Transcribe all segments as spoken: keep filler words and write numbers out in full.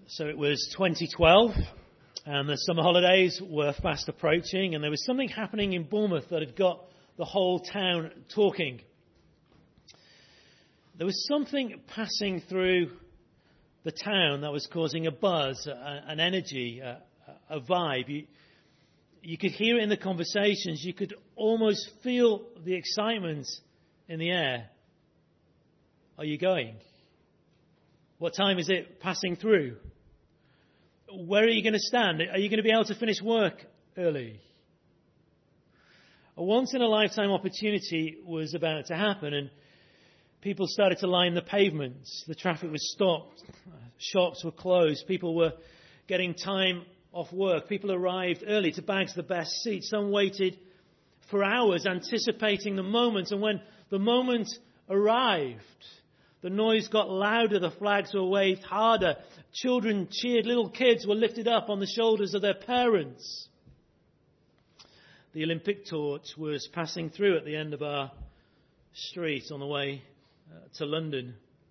So it was twenty twelve, and the summer holidays were fast approaching, and there was something happening in Bournemouth that had got the whole town talking. There was something passing through the town that was causing a buzz, a, an energy, a, a vibe. You, you could hear it in the conversations. You could almost feel the excitement in the air. Are you going? What time is it passing through? Where are you going to stand? Are you going to be able to finish work early? A once-in-a-lifetime opportunity was about to happen, and people started to line the pavements. The traffic was stopped. Shops were closed. People were getting time off work. People arrived early to bag the best seats. Some waited for hours anticipating the moment, and when the moment arrived, the noise got louder, the flags were waved harder, children cheered, little kids were lifted up on the shoulders of their parents. The Olympic torch was passing through at the end of our street on the way uh, to London.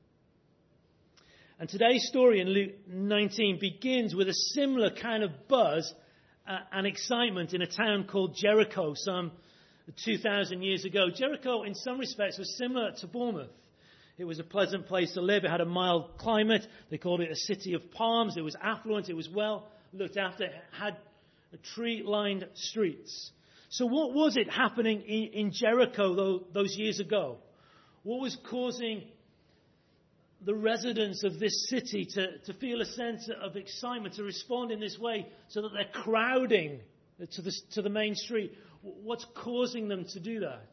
And today's story in Luke nineteen begins with a similar kind of buzz uh, and excitement in a town called Jericho some two thousand years ago. Jericho, in some respects, was similar to Bournemouth. It was a pleasant place to live. It had a mild climate. They called it a city of palms. It was affluent. It was well looked after. It had tree-lined streets. So what was it happening in, in Jericho though, those years ago? What was causing the residents of this city to, to feel a sense of excitement, to respond in this way so that they're crowding to the, to the main street? What's causing them to do that?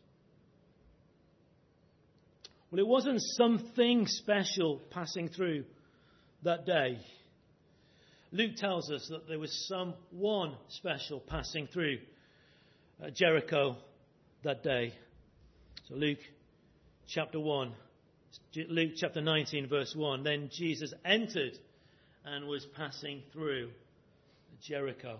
Well, it wasn't something special passing through that day. Luke tells us that there was someone special passing through uh, Jericho that day. So Luke chapter one, Luke chapter nineteen, verse one. Then Jesus entered and was passing through Jericho.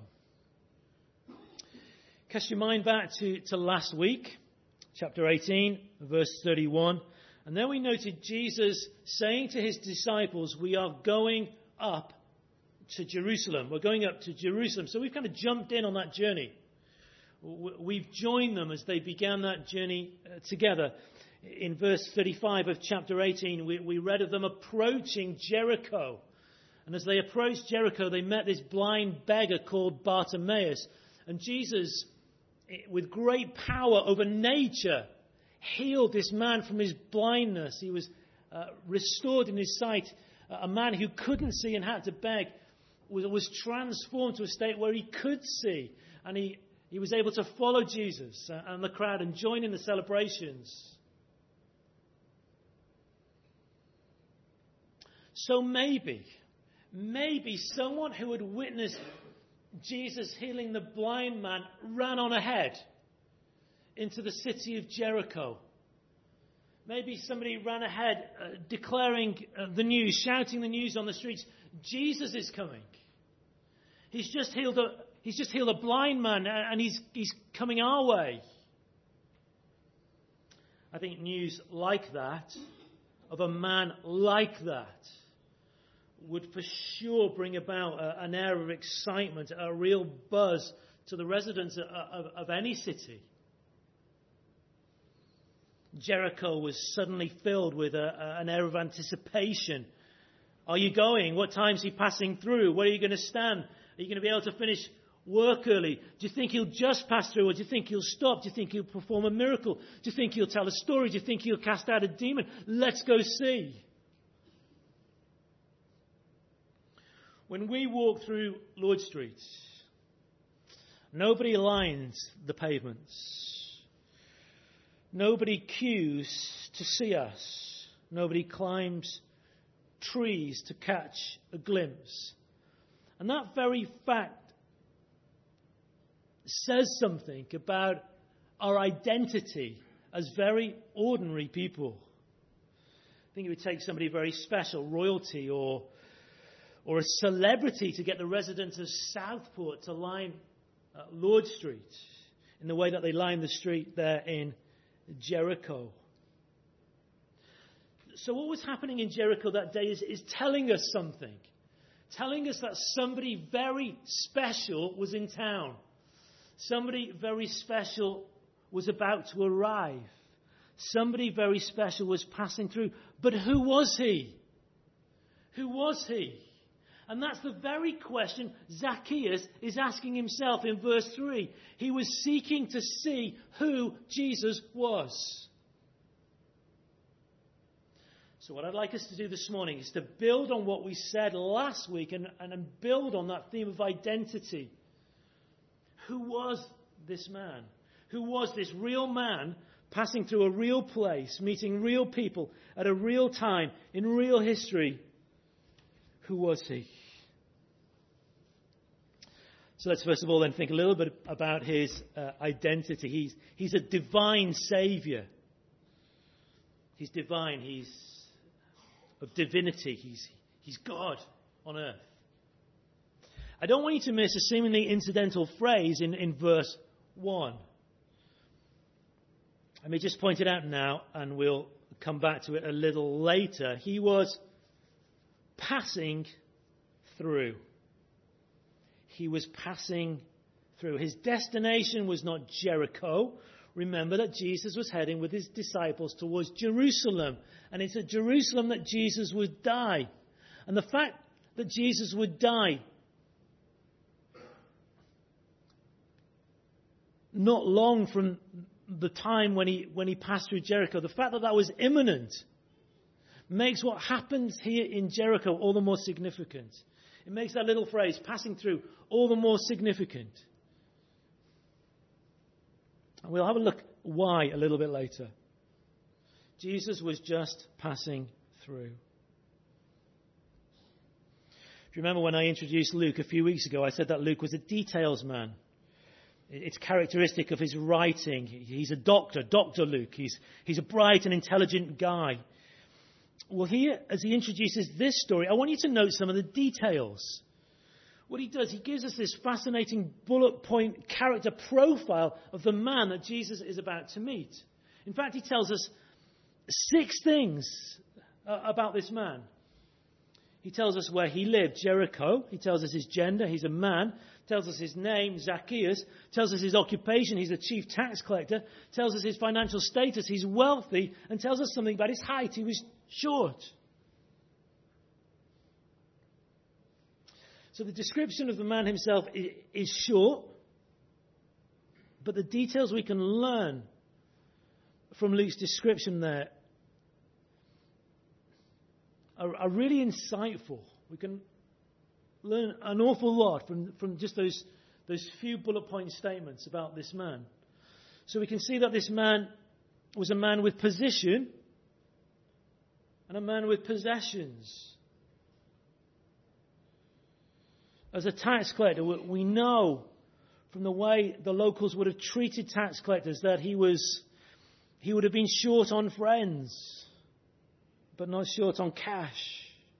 Cast your mind back to, to last week, chapter eighteen, verse thirty-one. And then we noted Jesus saying to his disciples, we are going up to Jerusalem. We're going up to Jerusalem. So we've kind of jumped in on that journey. We've joined them as they began that journey together. In verse thirty-five of chapter eighteen, we, we read of them approaching Jericho. And as they approached Jericho, they met this blind beggar called Bartimaeus. And Jesus, with great power over nature, healed this man from his blindness. He was uh, restored in his sight. Uh, a man who couldn't see and had to beg was, was transformed to a state where he could see. And he, he was able to follow Jesus and the crowd and join in the celebrations. So maybe, maybe someone who had witnessed Jesus healing the blind man ran on ahead into the city of Jericho. Maybe somebody ran ahead uh, declaring uh, the news, shouting the news on the streets. Jesus is coming. He's just healed a, he's just healed a blind man and he's, he's coming our way. I think news like that, of a man like that, would for sure bring about a, an air of excitement, a real buzz to the residents of, of, of any city. Jericho was suddenly filled with a, a, an air of anticipation. Are you going? What time is he passing through? Where are you going to stand? Are you going to be able to finish work early? Do you think he'll just pass through, or do you think he'll stop? Do you think he'll perform a miracle? Do you think he'll tell a story? Do you think he'll cast out a demon? Let's go see. When we walk through Lord Street, nobody lines the pavements. Nobody queues to see us. Nobody climbs trees to catch a glimpse. And that very fact says something about our identity as very ordinary people. I think it would take somebody very special, royalty or, or a celebrity, to get the residents of Southport to line uh, Lord Street in the way that they line the street there in Jericho. So what was happening in Jericho that day is, is telling us something. telling us that somebody very special was in town. Somebody very special was about to arrive. Somebody very special was passing through. But who was he? Who was he? And that's the very question Zacchaeus is asking himself in verse three. He was seeking to see who Jesus was. So what I'd like us to do this morning is to build on what we said last week and, and build on that theme of identity. Who was this man? Who was this real man passing through a real place, meeting real people at a real time, in real history? Who was he? So let's first of all then think a little bit about his uh, identity. He's, he's a divine Saviour. He's divine. He's of divinity. He's, he's God on earth. I don't want you to miss a seemingly incidental phrase in, in verse one. Let me just point it out now, and we'll come back to it a little later. He was passing through. He was passing through. His destination was not Jericho. Remember that Jesus was heading with his disciples towards Jerusalem. And it's at Jerusalem that Jesus would die. And the fact that Jesus would die not long from the time when he when he passed through Jericho, the fact that that was imminent makes what happens here in Jericho all the more significant. It makes that little phrase, passing through, all the more significant. And we'll have a look why a little bit later. Jesus was just passing through. If you remember when I introduced Luke a few weeks ago, I said that Luke was a details man. It's characteristic of his writing. He's a doctor, Doctor Luke. He's, he's a bright and intelligent guy. Well, here, as he introduces this story, I want you to note some of the details. What he does, he gives us this fascinating bullet point character profile of the man that Jesus is about to meet. In fact, he tells us six things uh, about this man. He tells us where he lived, Jericho. He tells us his gender, he's a man. Tells us his name, Zacchaeus. Tells us his occupation, he's a chief tax collector. Tells us his financial status, he's wealthy. And tells us something about his height, he was short. So the description of the man himself is short, but the details we can learn from Luke's description there are, are really insightful. We can learn an awful lot from, from just those, those few bullet point statements about this man. So we can see that this man was a man with position and a man with possessions. As a tax collector, we know from the way the locals would have treated tax collectors that he was, he would have been short on friends, but not short on cash.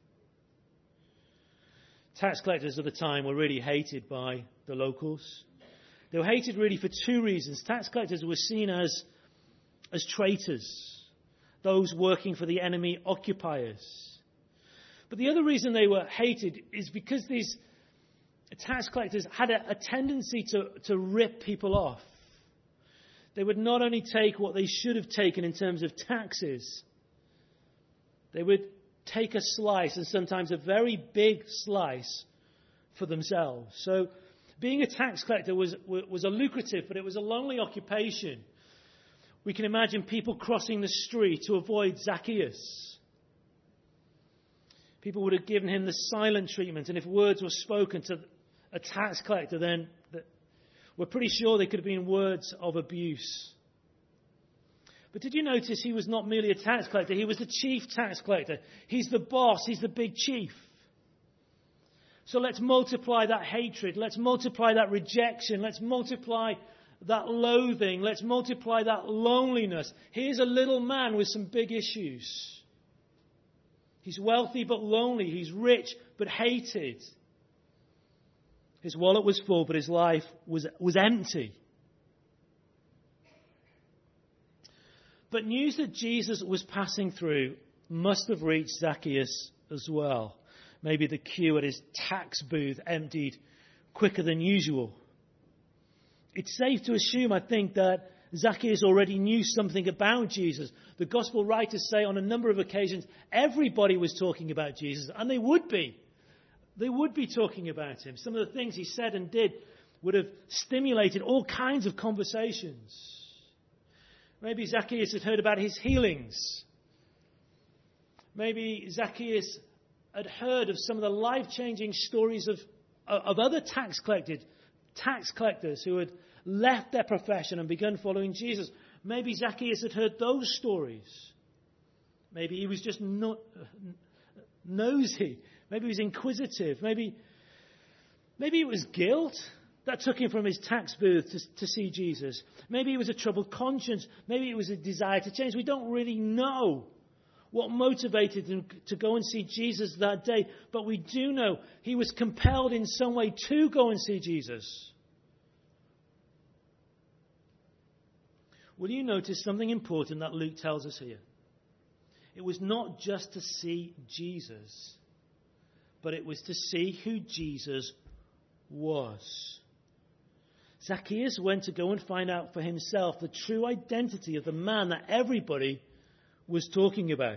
Tax collectors of the time were really hated by the locals. They were hated really for two reasons. Tax collectors were seen as, as traitors, those working for the enemy occupiers. But the other reason they were hated is because these tax collectors had a, a tendency to, to rip people off. They would not only take what they should have taken in terms of taxes, they would take a slice, and sometimes a very big slice, for themselves. So being a tax collector was, was a lucrative, but it was a lonely occupation. We can imagine people crossing the street to avoid Zacchaeus. People would have given him the silent treatment, and if words were spoken to a tax collector, then we're pretty sure they could have been words of abuse. But did you notice he was not merely a tax collector? He was the chief tax collector. He's the boss. He's the big chief. So let's multiply that hatred. Let's multiply that rejection. Let's multiply that loathing. Let's multiply that loneliness. Here's a little man with some big issues. He's wealthy but lonely. He's rich but hated. His wallet was full, but his life was, was empty. But news that Jesus was passing through must have reached Zacchaeus as well. Maybe the queue at his tax booth emptied quicker than usual. It's safe to assume, I think, that Zacchaeus already knew something about Jesus. The gospel writers say on a number of occasions everybody was talking about Jesus, and they would be. They would be talking about him. Some of the things he said and did would have stimulated all kinds of conversations. Maybe Zacchaeus had heard about his healings. Maybe Zacchaeus had heard of some of the life-changing stories of, of other tax collected, tax collectors who had left their profession and begun following Jesus. Maybe Zacchaeus had heard those stories. Maybe he was just not nosy. Maybe he was inquisitive. Maybe, maybe it was guilt that took him from his tax booth to, to see Jesus. Maybe it was a troubled conscience. Maybe it was a desire to change. We don't really know what motivated him to go and see Jesus that day. But we do know he was compelled in some way to go and see Jesus. Will you notice something important that Luke tells us here? It was not just to see Jesus, but it was to see who Jesus was. Zacchaeus went to go and find out for himself the true identity of the man that everybody was talking about.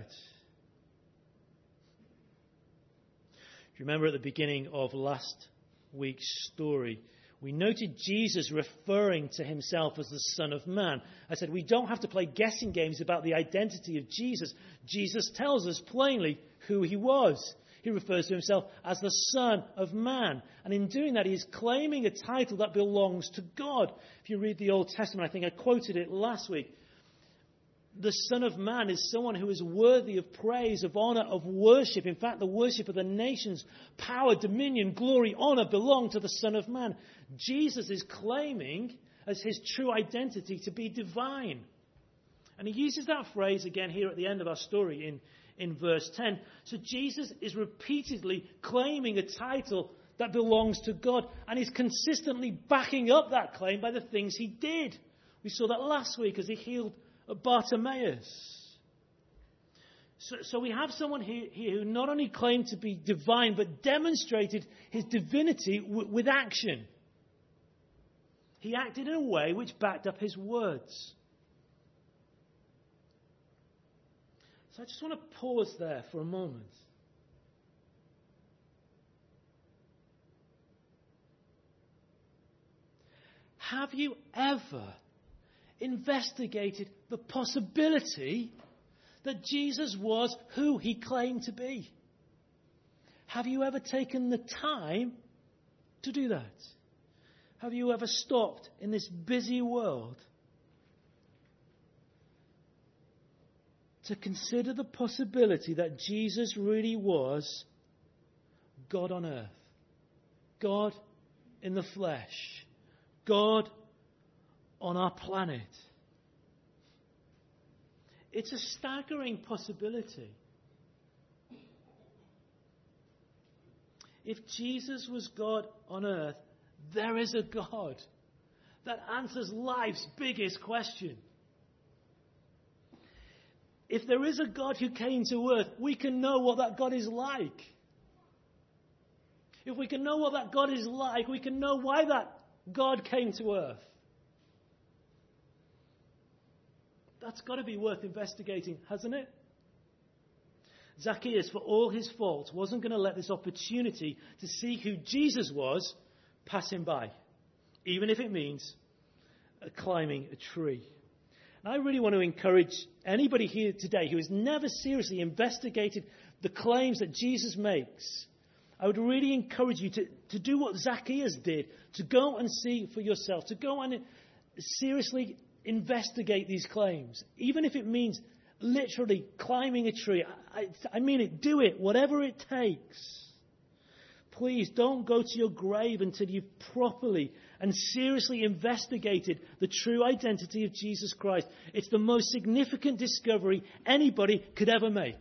Do you remember at the beginning of last week's story, we noted Jesus referring to himself as the Son of Man. I said we don't have to play guessing games about the identity of Jesus. Jesus tells us plainly who he was. He refers to himself as the Son of Man. And in doing that, he is claiming a title that belongs to God. If you read the Old Testament, I think I quoted it last week. The Son of Man is someone who is worthy of praise, of honor, of worship. In fact, the worship of the nations, power, dominion, glory, honor belong to the Son of Man. Jesus is claiming as his true identity to be divine. And he uses that phrase again here at the end of our story in, in verse ten. So Jesus is repeatedly claiming a title that belongs to God, and is consistently backing up that claim by the things he did. We saw that last week as he healed Bartimaeus. So, so we have someone here, here who not only claimed to be divine, but demonstrated his divinity w- with action. He acted in a way which backed up his words. So I just want to pause there for a moment. Have you ever investigated the possibility that Jesus was who he claimed to be? Have you ever taken the time to do that? Have you ever stopped in this busy world to consider the possibility that Jesus really was God on earth, God in the flesh, God on our planet? It's a staggering possibility. If Jesus was God on earth, there is a God that answers life's biggest question. If there is a God who came to earth, we can know what that God is like. If we can know what that God is like, we can know why that God came to earth. That's got to be worth investigating, hasn't it? Zacchaeus, for all his faults, wasn't going to let this opportunity to see who Jesus was pass him by, even if it means climbing a tree. And I really want to encourage anybody here today who has never seriously investigated the claims that Jesus makes. I would really encourage you to, to do what Zacchaeus did, to go and see for yourself, to go and seriously investigate these claims, even if it means literally climbing a tree. I, I mean it, do it, whatever it takes. Please don't go to your grave until you've properly and seriously investigated the true identity of Jesus Christ. It's the most significant discovery anybody could ever make.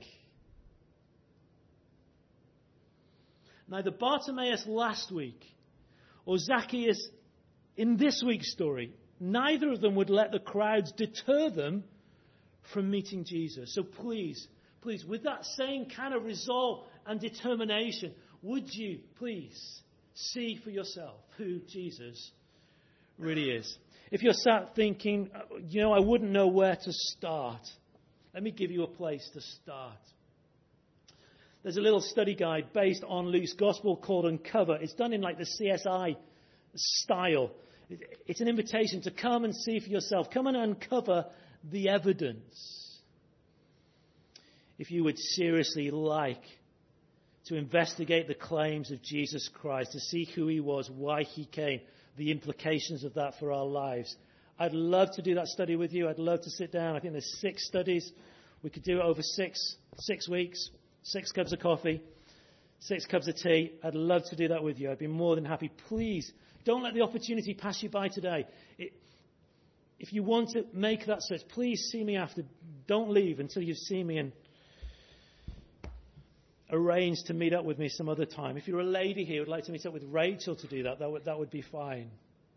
Neither Bartimaeus last week or Zacchaeus in this week's story, neither of them would let the crowds deter them from meeting Jesus. So please, please, with that same kind of resolve and determination, would you please see for yourself who Jesus really is? If you're sat thinking, you know, I wouldn't know where to start, let me give you a place to start. There's a little study guide based on Luke's Gospel called Uncover. It's done in like the C S I style. It's an invitation to come and see for yourself. Come and uncover the evidence. If you would seriously like to investigate the claims of Jesus Christ, to see who he was, why he came, the implications of that for our lives, I'd love to do that study with you. I'd love to sit down. I think there's six studies. We could do it over six, six weeks, six cups of coffee, six cups of tea. I'd love to do that with you. I'd be more than happy. Please, don't let the opportunity pass you by today. It, if you want to make that search, please see me after. Don't leave until you've seen me and arrange to meet up with me some other time. If you're a lady here who would like to meet up with Rachel to do that, that would, that would be fine.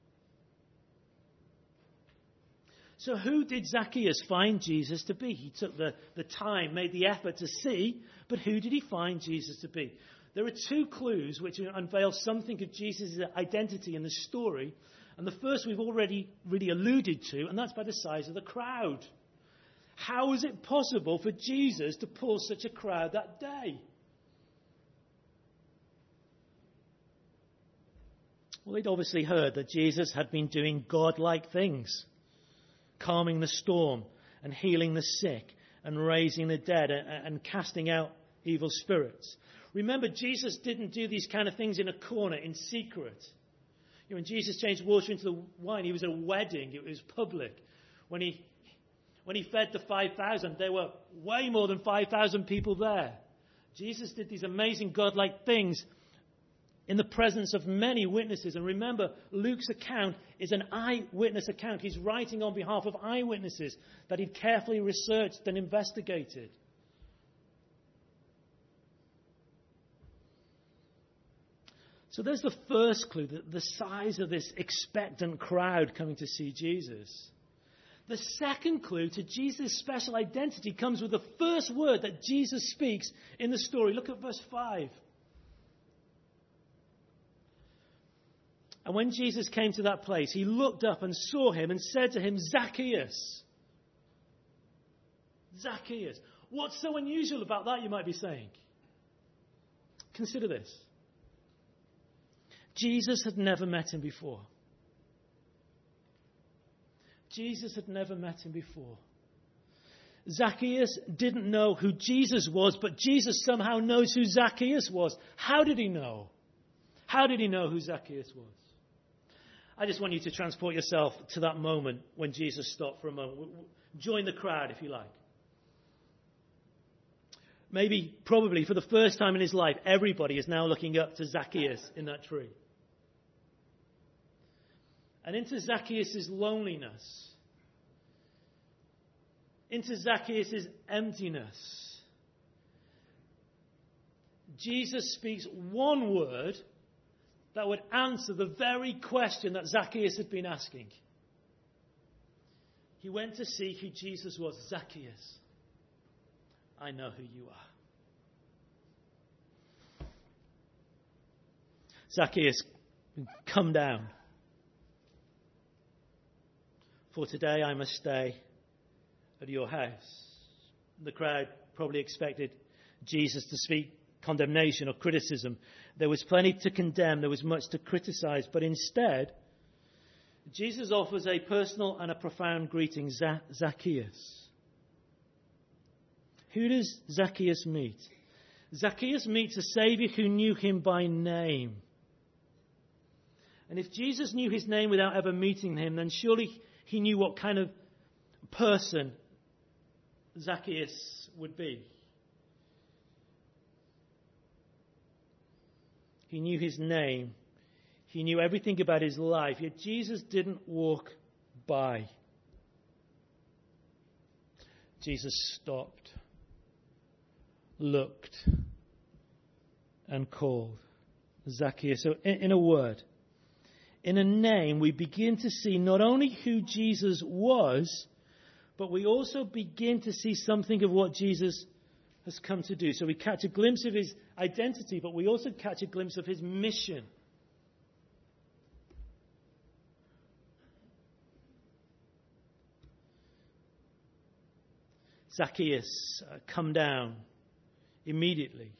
So who did Zacchaeus find Jesus to be? He took the, the time, made the effort to see, but who did he find Jesus to be? There are two clues which unveil something of Jesus' identity in the story. And the first we've already really alluded to, and that's by the size of the crowd. How is it possible for Jesus to pull such a crowd that day? Well, they'd obviously heard that Jesus had been doing God-like things, calming the storm and healing the sick and raising the dead and casting out evil spirits. Remember, Jesus didn't do these kind of things in a corner, in secret. You know, when Jesus changed water into the wine, he was at a wedding. It was public. When he when he fed the five thousand, there were way more than five thousand people there. Jesus did these amazing God-like things in the presence of many witnesses. And remember, Luke's account is an eyewitness account. He's writing on behalf of eyewitnesses that he'd carefully researched and investigated. So there's the first clue, the, the size of this expectant crowd coming to see Jesus. The second clue to Jesus' special identity comes with the first word that Jesus speaks in the story. Look at verse five. And when Jesus came to that place, he looked up and saw him and said to him, Zacchaeus. Zacchaeus. What's so unusual about that, you might be saying? Consider this. Jesus had never met him before. Jesus had never met him before. Zacchaeus didn't know who Jesus was, but Jesus somehow knows who Zacchaeus was. How did he know? How did he know who Zacchaeus was? I just want you to transport yourself to that moment when Jesus stopped for a moment. Join the crowd, if you like. Maybe, probably, for the first time in his life, everybody is now looking up to Zacchaeus in that tree. And into Zacchaeus' loneliness, into Zacchaeus' emptiness, Jesus speaks one word that would answer the very question that Zacchaeus had been asking. He went to see who Jesus was. Zacchaeus, I know who you are. Zacchaeus, come down. For today I must stay at your house. The crowd probably expected Jesus to speak condemnation or criticism. There was plenty to condemn. There was much to criticize. But instead, Jesus offers a personal and a profound greeting. Zacchaeus. Who does Zacchaeus meet? Zacchaeus meets a Savior who knew him by name. And if Jesus knew his name without ever meeting him, then surely he knew what kind of person Zacchaeus would be. He knew his name. He knew everything about his life. Yet Jesus didn't walk by. Jesus stopped, looked, and called Zacchaeus. So in, in a word, in a name, we begin to see not only who Jesus was, but we also begin to see something of what Jesus has come to do. So we catch a glimpse of his identity, but we also catch a glimpse of his mission. Zacchaeus, uh, come down immediately.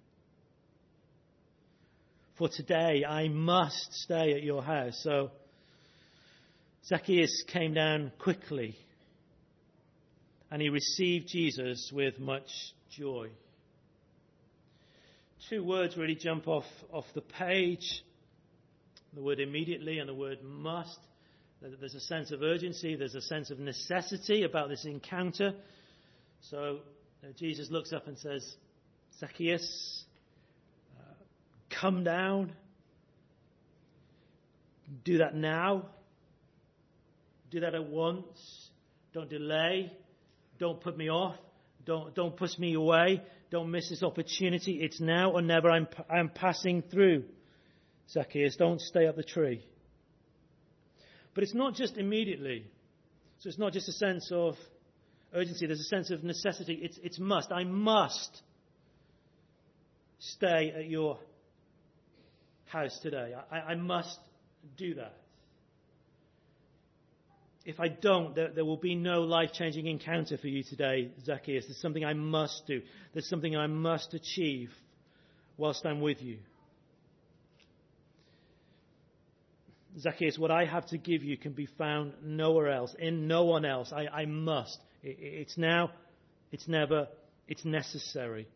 For today I must stay at your house. So Zacchaeus came down quickly, and he received Jesus with much joy. Two words really jump off, off the page. The word immediately and the word must. There's a sense of urgency. There's a sense of necessity about this encounter. So uh, Jesus looks up and says, Zacchaeus, uh, come down. Do that now. Do that at once. Don't delay. Don't put me off. Don't, don't push me away. Don't miss this opportunity. It's now or never. I'm, I'm passing through. Zacchaeus, don't stay up the tree. But it's not just immediately. So it's not just a sense of urgency. There's a sense of necessity. It's, it's must. I must stay at your house today. I, I must do that. If I don't, there, there will be no life-changing encounter for you today, Zacchaeus. There's something I must do. There's something I must achieve whilst I'm with you. Zacchaeus, what I have to give you can be found nowhere else, in no one else. I, I must. It, it's now, it's never, it's necessary.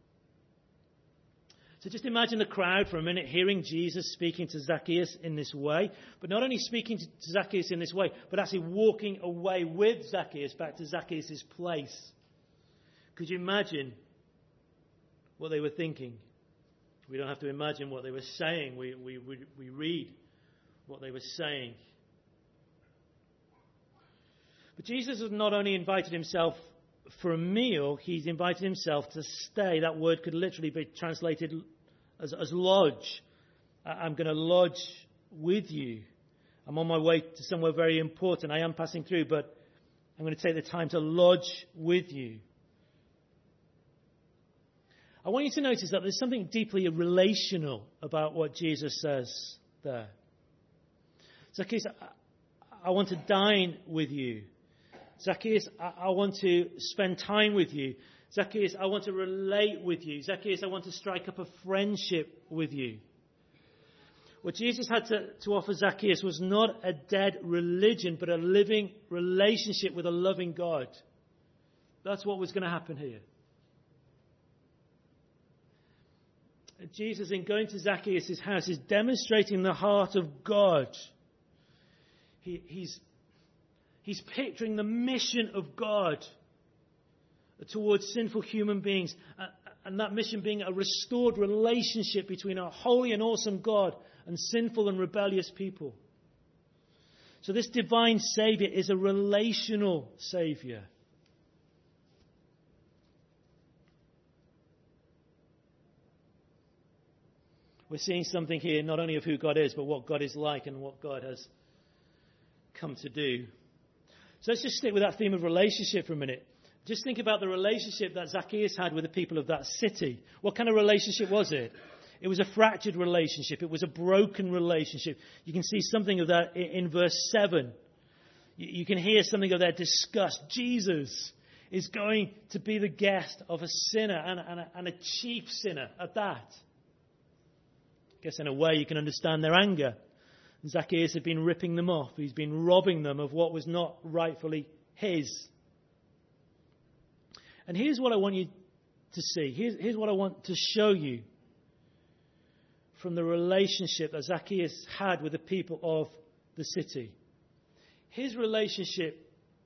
So just imagine the crowd for a minute hearing Jesus speaking to Zacchaeus in this way, but not only speaking to Zacchaeus in this way, but actually walking away with Zacchaeus back to Zacchaeus' place. Could you imagine what they were thinking? We don't have to imagine what they were saying. We, we, we, we read what they were saying. But Jesus has not only invited himself for a meal, he's invited himself to stay. That word could literally be translated as, as lodge. I'm going to lodge with you. I'm on my way to somewhere very important. I am passing through, but I'm going to take the time to lodge with you. I want you to notice that there's something deeply relational about what Jesus says there. Zacchaeus, I, I want to dine with you. Zacchaeus, I, I want to spend time with you. Zacchaeus, I want to relate with you. Zacchaeus, I want to strike up a friendship with you. What Jesus had to, to offer Zacchaeus was not a dead religion, but a living relationship with a loving God. That's what was going to happen here. Jesus, in going to Zacchaeus' house, is demonstrating the heart of God. He, he's, he's picturing the mission of God towards sinful human beings, uh, and that mission being a restored relationship between a holy and awesome God and sinful and rebellious people. So this divine Saviour is a relational Saviour. We're seeing something here not only of who God is, but what God is like and what God has come to do. So let's just stick with that theme of relationship for a minute. Just think about the relationship that Zacchaeus had with the people of that city. What kind of relationship was it? It was a fractured relationship. It was a broken relationship. You can see something of that in verse seven. You can hear something of their disgust. Jesus is going to be the guest of a sinner and a, and a, and a chief sinner at that. I guess in a way you can understand their anger. Zacchaeus had been ripping them off. He's been robbing them of what was not rightfully his. And here's what I want you to see. Here's, here's what I want to show you from the relationship that Zacchaeus had with the people of the city. His relationship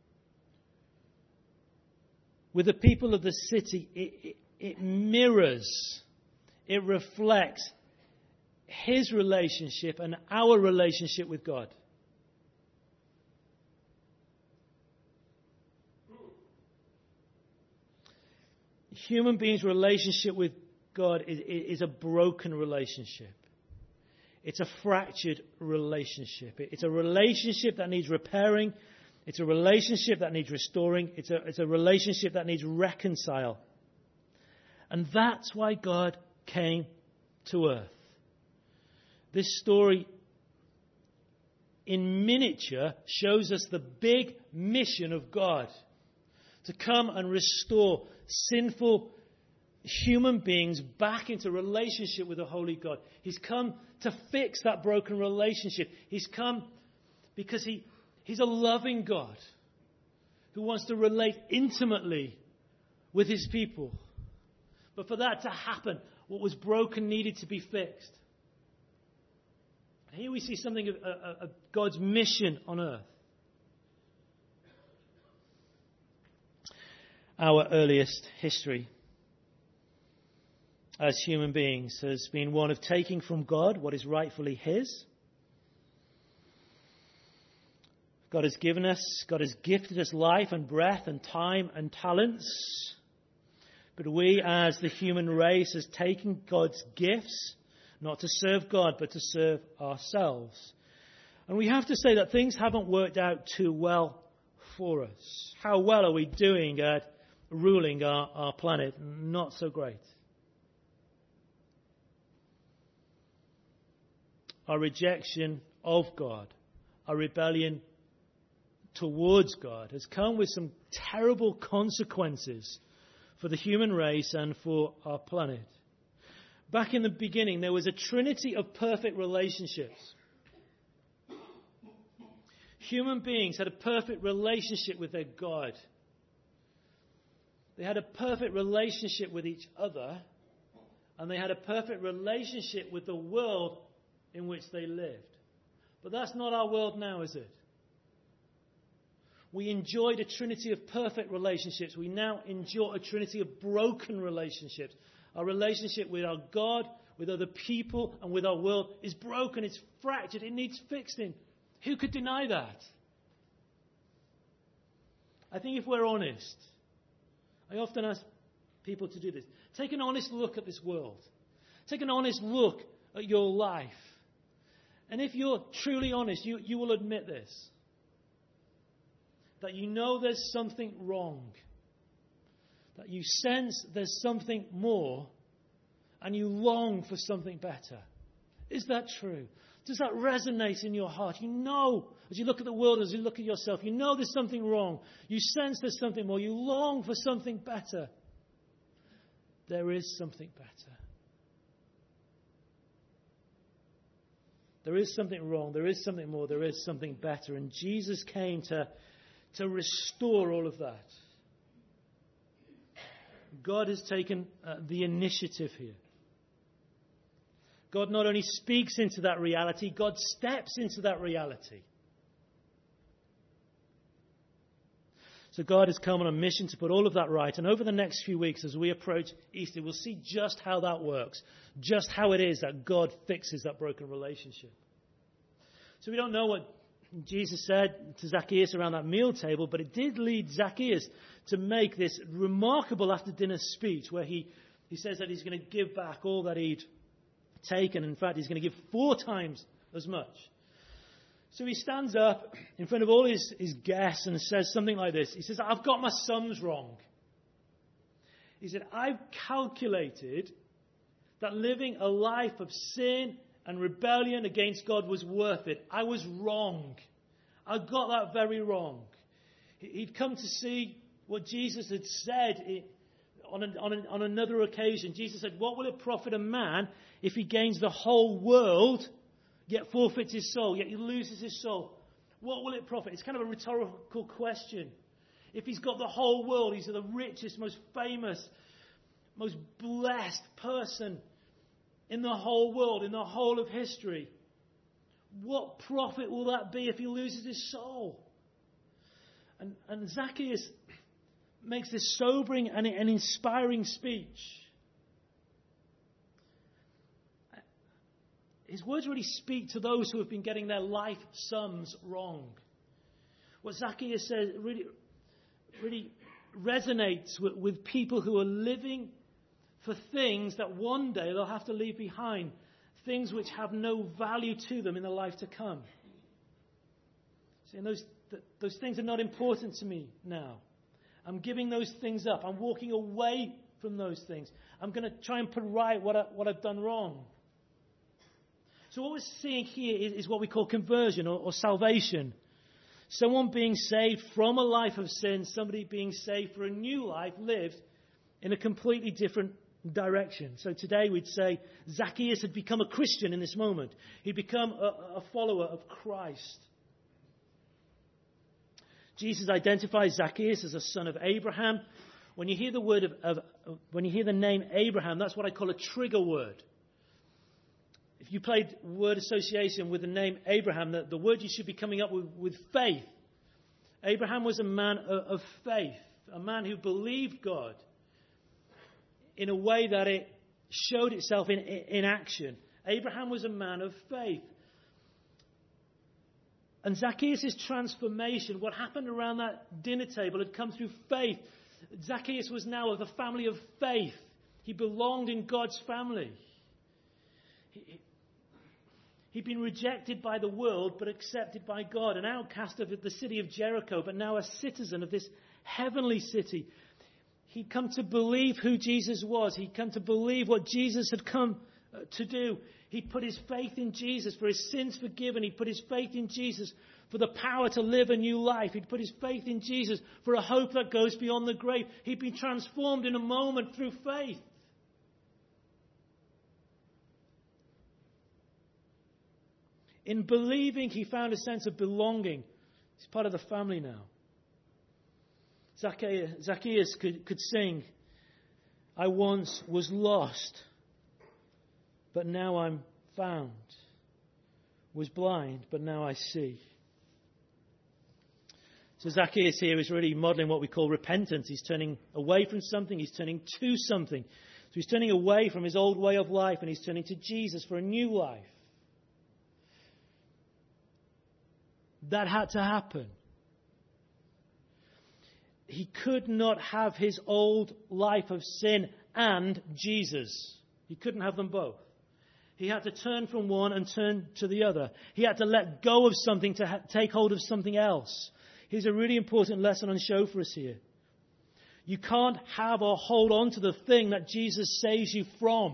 with the people of the city, it, it, it mirrors, it reflects his relationship and our relationship with God. Human beings' relationship with God is, is a broken relationship. It's a fractured relationship. It's a relationship that needs repairing. It's a relationship that needs restoring. It's a, it's a relationship that needs reconcile. And that's why God came to earth. This story in miniature shows us the big mission of God. To come and restore sinful human beings back into relationship with the Holy God. He's come to fix that broken relationship. He's come because he, he's a loving God who wants to relate intimately with his people. But for that to happen, what was broken needed to be fixed. Here we see something of, of, of God's mission on earth. Our earliest history as human beings has been one of taking from God what is rightfully his. God has given us, God has gifted us life and breath and time and talents. But we as the human race has taken God's gifts, not to serve God, but to serve ourselves. And we have to say that things haven't worked out too well for us. How well are we doing at ruling our, our planet? Not so great. Our rejection of God, our rebellion towards God has come with some terrible consequences for the human race and for our planet. Back in the beginning, there was a trinity of perfect relationships. Human beings had a perfect relationship with their God. They had a perfect relationship with each other, and they had a perfect relationship with the world in which they lived. But that's not our world now, is it? We enjoyed a trinity of perfect relationships. We now enjoy a trinity of broken relationships. Our relationship with our God, with other people, and with our world is broken. It's fractured. It needs fixing. Who could deny that? I think if we're honest, I often ask people to do this. Take an honest look at this world. Take an honest look at your life. And if you're truly honest, you, you will admit this. That you know there's something wrong. That you sense there's something more. And you long for something better. Is that true? Does that resonate in your heart? You know, as you look at the world, as you look at yourself, you know there's something wrong. You sense there's something more. You long for something better. There is something better. There is something wrong. There is something more. There is something better. And Jesus came to, to restore all of that. God has taken uh, the initiative here. God not only speaks into that reality, God steps into that reality. So God has come on a mission to put all of that right. And over the next few weeks, as we approach Easter, we'll see just how that works. Just how it is that God fixes that broken relationship. So we don't know what Jesus said to Zacchaeus around that meal table, but it did lead Zacchaeus to make this remarkable after-dinner speech where he, he says that he's going to give back all that he'd taken. In fact, he's going to give four times as much. So he stands up in front of all his, his guests and says something like this. He says, I've got my sums wrong. He said, I've calculated that living a life of sin and rebellion against God was worth it. I was wrong. I got that very wrong. He'd come to see what Jesus had said on, a, on, a, on another occasion. Jesus said, what will it profit a man if he gains the whole world, yet forfeits his soul, yet he loses his soul? What will it profit? It's kind of a rhetorical question. If he's got the whole world, he's the richest, most famous, most blessed person in the whole world, in the whole of history, what profit will that be if he loses his soul? And, and Zacchaeus makes this sobering and an inspiring speech. His words really speak to those who have been getting their life sums wrong. What Zacchaeus says really, really resonates with, with people who are living for things that one day they'll have to leave behind. Things which have no value to them in the life to come. See, those, those things are not important to me now. I'm giving those things up. I'm walking away from those things. I'm going to try and put right what, I, what I've done wrong. So what we're seeing here is, is what we call conversion or, or salvation. Someone being saved from a life of sin, somebody being saved for a new life lived in a completely different direction. So today we'd say Zacchaeus had become a Christian in this moment. He'd become a, a follower of Christ. Jesus identifies Zacchaeus as a son of Abraham. When you hear the word of, of, of when you hear the name Abraham, that's what I call a trigger word. If you played word association with the name Abraham, the, the word you should be coming up with, with faith. Abraham was a man of, of faith, a man who believed God in a way that it showed itself in, in action. Abraham was a man of faith. And Zacchaeus' transformation, what happened around that dinner table, had come through faith. Zacchaeus was now of the family of faith. He belonged in God's family. He, he'd been rejected by the world, but accepted by God. An outcast of the city of Jericho, but now a citizen of this heavenly city. He'd come to believe who Jesus was. He'd come to believe what Jesus had come to do. He'd put his faith in Jesus for his sins forgiven. He'd put his faith in Jesus for the power to live a new life. He'd put his faith in Jesus for a hope that goes beyond the grave. He'd been transformed in a moment through faith. In believing, he found a sense of belonging. He's part of the family now. Zacchaeus, Zacchaeus could, could sing, I once was lost, but now I'm found. Was blind, but now I see. So Zacchaeus here is really modeling what we call repentance. He's turning away from something, he's turning to something. So he's turning away from his old way of life and he's turning to Jesus for a new life. That had to happen. He could not have his old life of sin and Jesus. He couldn't have them both. He had to turn from one and turn to the other. He had to let go of something to ha- take hold of something else. Here's a really important lesson on show for us here. You can't have or hold on to the thing that Jesus saves you from.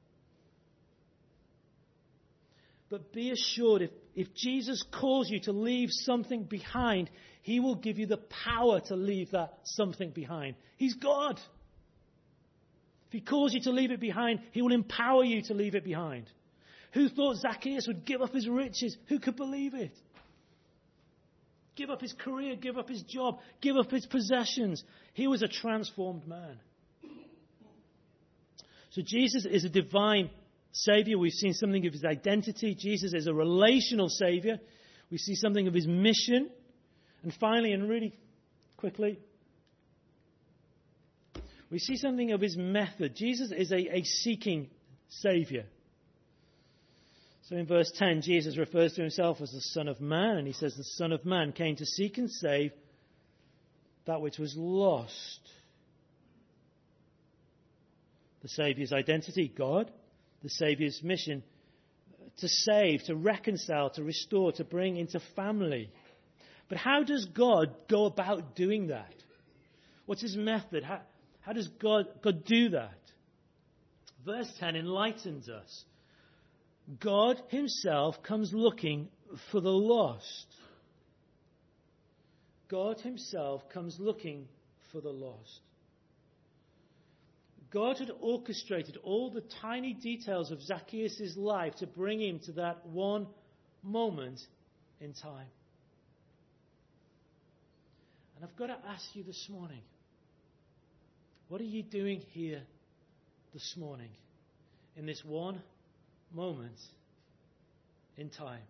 But be assured, if, if Jesus calls you to leave something behind, He will give you the power to leave that something behind. He's God. If He calls you to leave it behind, He will empower you to leave it behind. Who thought Zacchaeus would give up his riches? Who could believe it? Give up his career, give up his job, give up his possessions. He was a transformed man. So Jesus is a divine Savior. We've seen something of His identity. Jesus is a relational Savior. We see something of His mission. And finally, and really quickly, we see something of His method. Jesus is a, a seeking Savior. So in verse ten, Jesus refers to Himself as the Son of Man, and He says the Son of Man came to seek and save that which was lost. The Saviour's identity, God. The Saviour's mission, to save, to reconcile, to restore, to bring into family. But how does God go about doing that? What's His method? How, how does God, God do that? Verse ten enlightens us. God Himself comes looking for the lost. God Himself comes looking for the lost. God had orchestrated all the tiny details of Zacchaeus' life to bring him to that one moment in time. And I've got to ask you this morning, what are you doing here this morning in this one moment in time?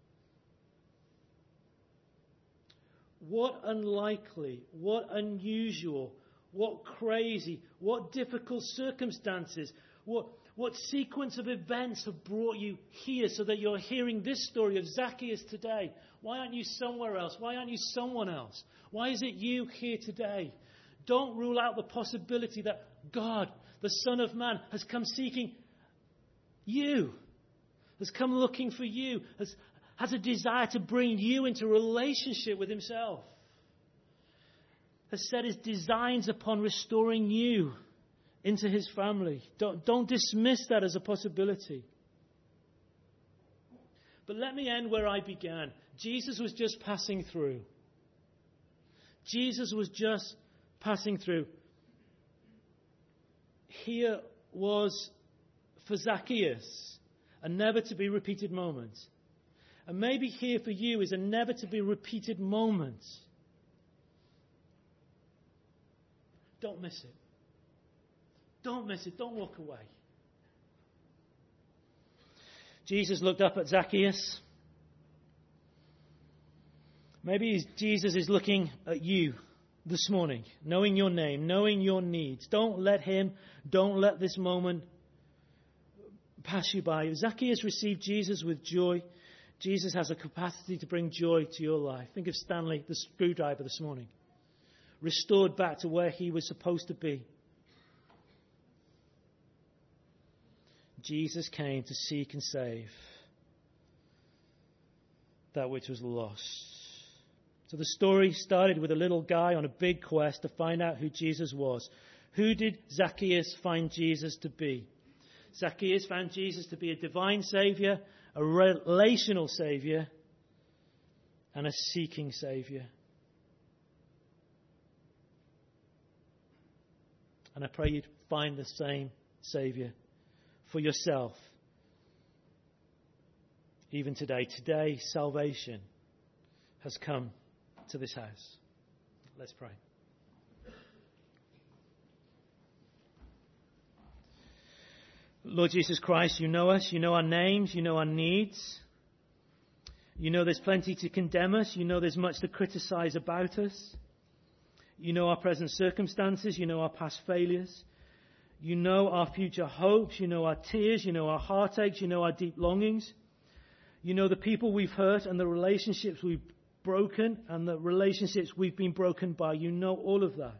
What unlikely, what unusual, what crazy, what difficult circumstances, what, what sequence of events have brought you here so that you're hearing this story of Zacchaeus today? Why aren't you somewhere else? Why aren't you someone else? Why is it you here today? Don't rule out the possibility that God, the Son of Man, has come seeking you, has come looking for you, has, has a desire to bring you into relationship with Himself. Has set His designs upon restoring you into his family. Don't, don't dismiss that as a possibility. But let me end where I began. Jesus was just passing through. Jesus was just passing through. Here was, for Zacchaeus, a never-to-be repeated moment. And maybe here for you is a never-to-be repeated moment. Don't miss it. Don't miss it. Don't walk away. Jesus looked up at Zacchaeus. Maybe Jesus is looking at you this morning, knowing your name, knowing your needs. Don't let him, don't let this moment pass you by. Zacchaeus received Jesus with joy. Jesus has a capacity to bring joy to your life. Think of Stanley, the screwdriver, this morning. Restored back to where he was supposed to be. Jesus came to seek and save that which was lost. So the story started with a little guy on a big quest to find out who Jesus was. Who did Zacchaeus find Jesus to be? Zacchaeus found Jesus to be a divine Savior, a relational Savior, and a seeking Savior. And I pray you'd find the same Savior for yourself. Even today. Today, salvation has come to this house. Let's pray. Lord Jesus Christ, you know us. You know our names. You know our needs. You know there's plenty to condemn us. You know there's much to criticize about us. You know our present circumstances. You know our past failures. You know our future hopes. You know our tears. You know our heartaches. You know our deep longings. You know the people we've hurt and the relationships we've broken and the relationships we've been broken by. You know all of that.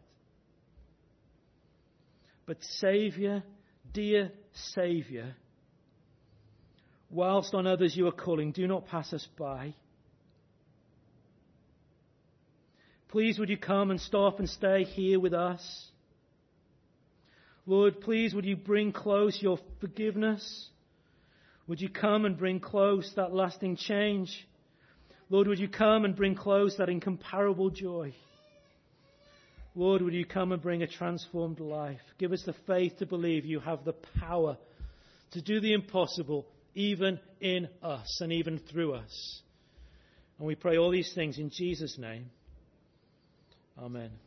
But Saviour, dear Saviour, whilst on others you are calling, do not pass us by. Please would you come and stop and stay here with us. Lord, please would you bring close your forgiveness. Would you come and bring close that lasting change? Lord, would you come and bring close that incomparable joy? Lord, would you come and bring a transformed life? Give us the faith to believe you have the power to do the impossible, even in us and even through us. And we pray all these things in Jesus' name. Amen.